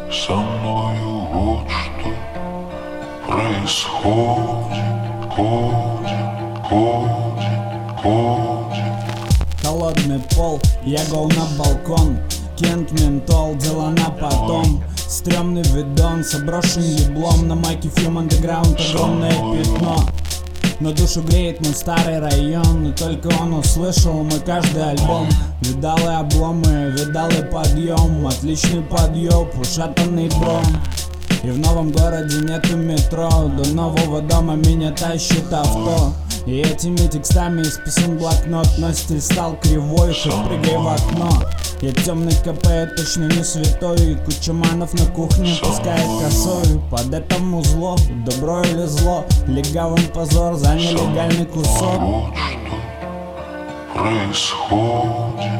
Со мною вот что происходит, ходит. Холодный пол, я гол на балкон. Кент, ментол, дела на потом. Стрёмный видон, заброшен еблом. На майке Фьюм Андеграунд огромное пятно. Но душу греет мой старый район, и только он услышал мой каждый альбом. Видал и обломы, видал и подъем. Отличный подъёб, ушатанный бром. И в новом городе нету метро. До нового дома меня тащит авто. И этими текстами исписан блокнот. Но стиль стал кривой, хоть прыгай в окно. Я темный КП, точно не святой. И куча манов на кухне пускает косой. Под это музло, добро или зло, легавым позор за нелегальный кусок. Вот что происходит.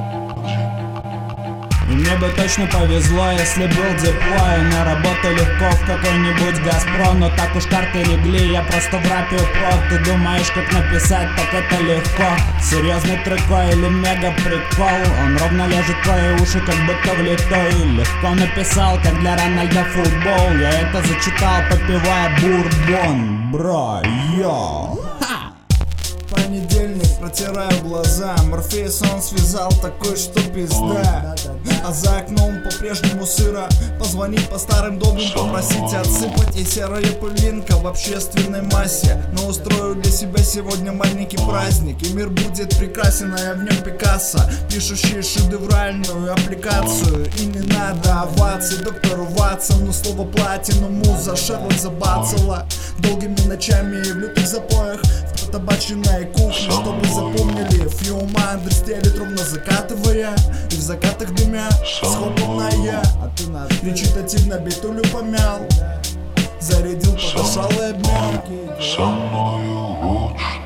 И мне бы точно повезло, если был диплой. На работу легко в какой-нибудь Газпром. Но так уж карты легли, я просто в рапе прот. Ты думаешь, как написать, так это легко. Серьезный трэко или мега прикол. Он ровно ляжет в твои уши, как будто влитой. Легко написал, как для Рональда футбол. Я это зачитал, попивая бурбон. Бро, йо. Понедельник, протираю глаза. Морфеус он связал такой, что пизда. А за окном по-прежнему сыро. Позвонить по старым добрым, попросить отсыпать. И серая пылинка в общественной массе. Но устрою для себя сегодня маленький праздник. И мир будет прекрасен, а я в нем Пикассо, пишущий шедевральную аппликацию. И не надо оваций доктору Ватсону. Слово платину, муза, Шерлок забацала. Долгими ночами в лютых запоях, в табачной кухне, чтобы запомнили. Фьюма Андерстелит, ровно закатывая. И в закатах дымя, схлопанная. Речитативно битулю помял. Зарядил, подошел и обнял. Со мною вот что